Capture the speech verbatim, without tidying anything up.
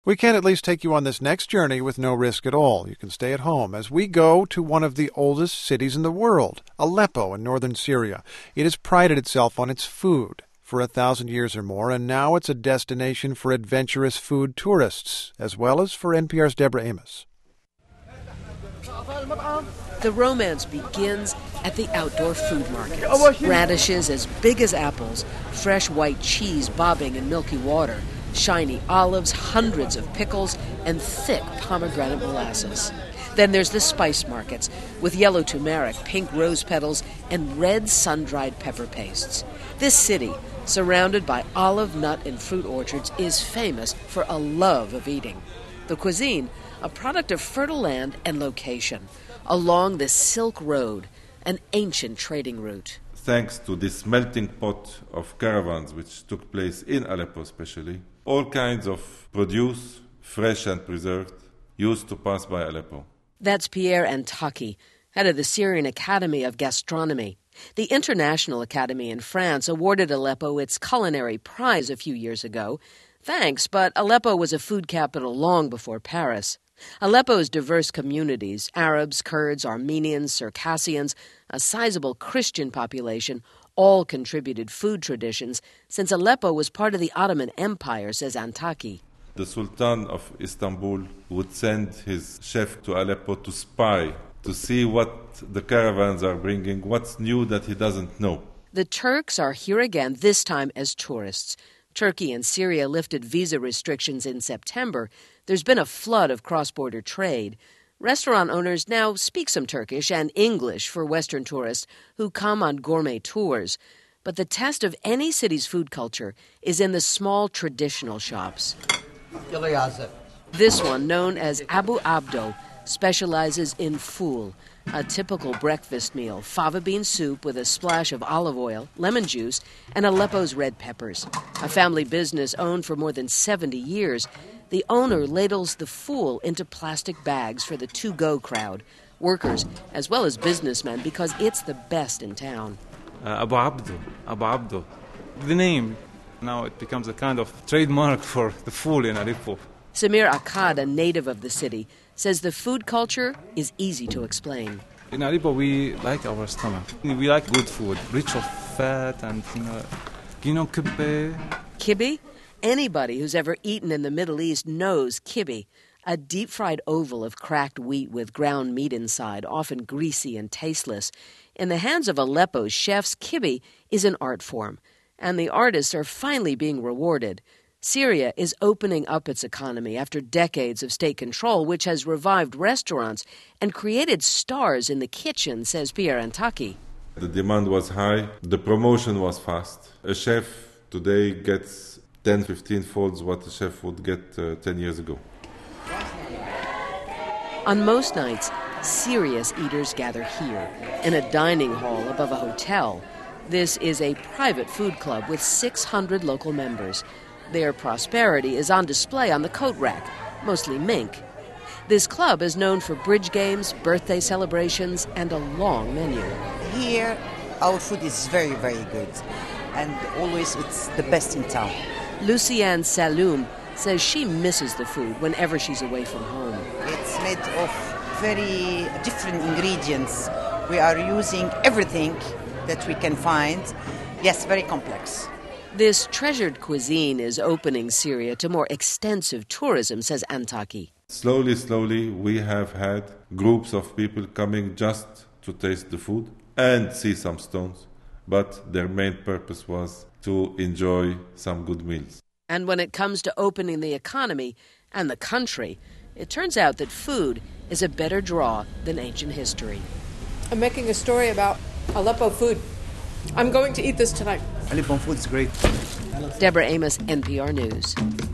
We can at least take you on this next journey with no risk at all. You can stay at home as we go to one of the oldest cities in the world, Aleppo in northern Syria. It has prided itself on its food for a thousand years or more, and now it's a destination for adventurous food tourists, as well as for N P R's Deborah Amos. The romance begins at the outdoor food markets. Radishes as big as apples, fresh white cheese bobbing in milky water, shiny olives, hundreds of pickles, and thick pomegranate molasses. Then there's the spice markets with yellow turmeric, pink rose petals, and red sun-dried pepper pastes. This city, surrounded by olive, nut, and fruit orchards, is famous for a love of eating. The cuisine, a product of fertile land and location, along the Silk Road, an ancient trading route. Thanks to this melting pot of caravans which took place in Aleppo especially, all kinds of produce, fresh and preserved, used to pass by Aleppo. That's Pierre Antaki, head of the Syrian Academy of Gastronomy. The International Academy in France awarded Aleppo its culinary prize a few years ago. Thanks, but Aleppo was a food capital long before Paris. Aleppo's diverse communities, Arabs, Kurds, Armenians, Circassians, a sizable Christian population, all contributed food traditions since Aleppo was part of the Ottoman Empire, says Antaki. The Sultan of Istanbul would send his chef to Aleppo to spy, to see what the caravans are bringing, what's new that he doesn't know. The Turks are here again, this time as tourists. Turkey and Syria lifted visa restrictions in September. There's been a flood of cross-border trade. Restaurant owners now speak some Turkish and English for Western tourists who come on gourmet tours. But the test of any city's food culture is in the small traditional shops. This one, known as Abu Abdo, specializes in fool, a typical breakfast meal, fava bean soup with a splash of olive oil, lemon juice, and Aleppo's red peppers. A family business owned for more than seventy years, the owner ladles the fool into plastic bags for the to-go crowd, workers as well as businessmen, because it's the best in town. Uh, Abu Abdo, Abu Abdo. The name, now it becomes a kind of trademark for the fool in Aleppo. Samir Akkad, a native of the city, says the food culture is easy to explain. In Aleppo, we like our stomach. We like good food, rich of fat and, you know, you know kibbeh? Kibbeh? Anybody who's ever eaten in the Middle East knows kibbeh, a deep-fried oval of cracked wheat with ground meat inside, often greasy and tasteless. In the hands of Aleppo's chefs, kibbeh is an art form, and the artists are finally being rewarded. Syria is opening up its economy after decades of state control, which has revived restaurants and created stars in the kitchen, says Pierre Antaki. The demand was high, the promotion was fast. A chef today gets ten, fifteen folds what a chef would get uh, ten years ago. On most nights, serious eaters gather here, in a dining hall above a hotel. This is a private food club with six hundred local members. Their prosperity is on display on the coat rack, mostly mink. This club is known for bridge games, birthday celebrations, and a long menu. Here, our food is very, very good, and always it's the best in town. Luciane Saloum says she misses the food whenever she's away from home. It's made of very different ingredients. We are using everything that we can find. Yes, very complex. This treasured cuisine is opening Syria to more extensive tourism, says Antaki. Slowly, slowly, we have had groups of people coming just to taste the food and see some stones, but their main purpose was to enjoy some good meals. And when it comes to opening the economy and the country, it turns out that food is a better draw than ancient history. I'm making a story about Aleppo food. I'm going to eat this tonight. Aleppo food is great. Deborah Amos, N P R News.